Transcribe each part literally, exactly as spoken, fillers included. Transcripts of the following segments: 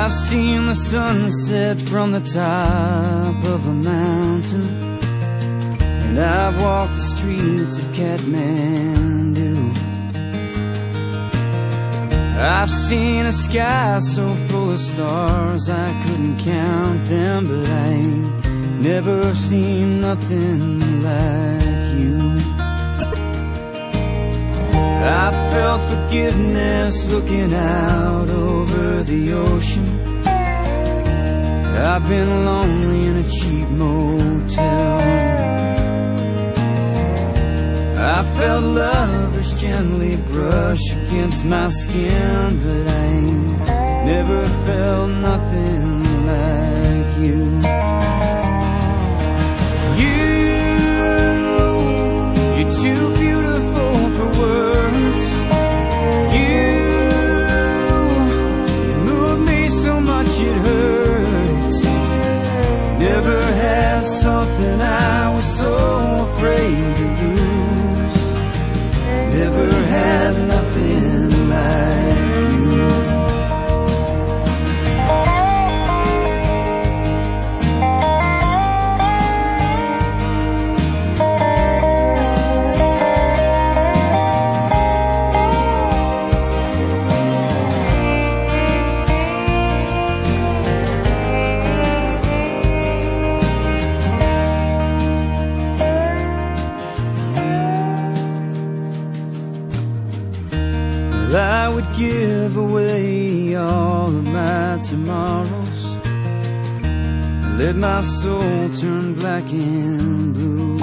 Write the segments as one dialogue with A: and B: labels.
A: I've seen the sunset from the top of a mountain, and I've walked the streets of Kathmandu. I've seen a sky so full of stars I couldn't count them, but I ain't never seen nothing like you. I felt forgiveness looking out over the ocean. I've been lonely in a cheap motel. I felt lovers gently brush against my skin, but I ain't never felt nothing like you. You, you're too beautiful for words. You, you move me so much it hurts. Never had something I was so afraid to lose. Never had nothing like you. I would give away all of my tomorrows, let my soul turn black and blue,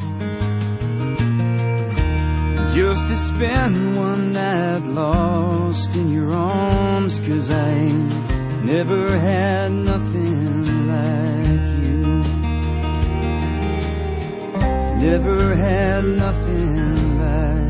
A: just to spend one night lost in your arms. 'Cause I ain't never had nothing like you. Never had nothing like